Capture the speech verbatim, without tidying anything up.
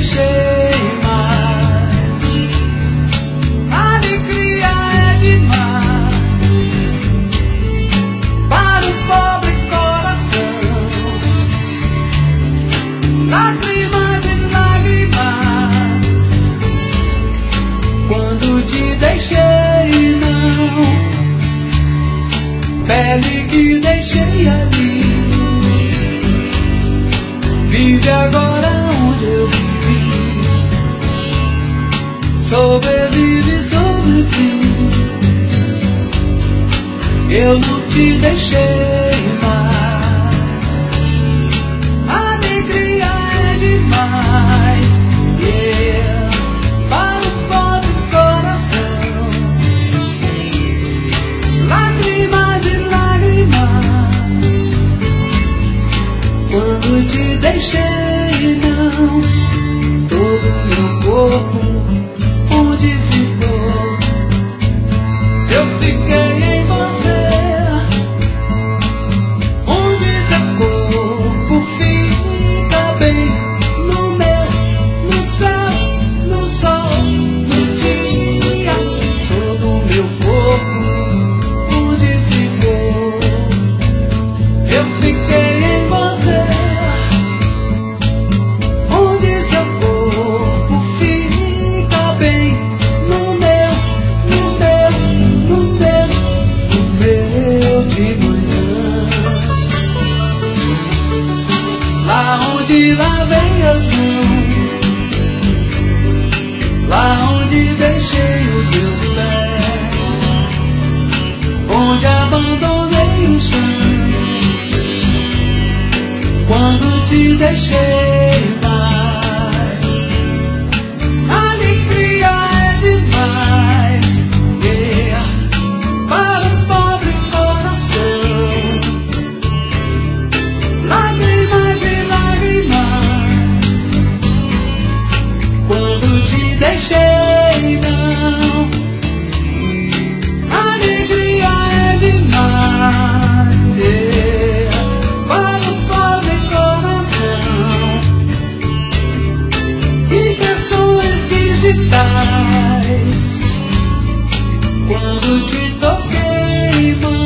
deixei mais. Alegria é demais para o pobre coração. Lágrimas e lágrimas quando te deixei, não. Pele que deixei ali, vive agora onde eu vivi. Sobrevive sobre ti. Eu não te deixei mais. Alegria é demais, yeah, para o pobre coração. Lágrimas e lágrimas quando te deixei, não. Todo meu corpo onde ficou? Eu fiquei em você. Onde seu corpo fica bem? No meu, no céu, no sol, nos dias. Todo meu corpo onde ficou? Eu fiquei em você. Onde seu corpo fica bem? No meu, no meu, no meu, no meu de manhã. Lá onde lavei as mãos, lá onde deixei os meus pés, onde abandonei o chão, quando te deixei mais. Alegria é demais, yeah, para o pobre coração. Lágrimas e lágrimas quando te deixei, não. Alegria é demais, yeah, para o pobre coração. Impressões digitais quando te toquei, mão.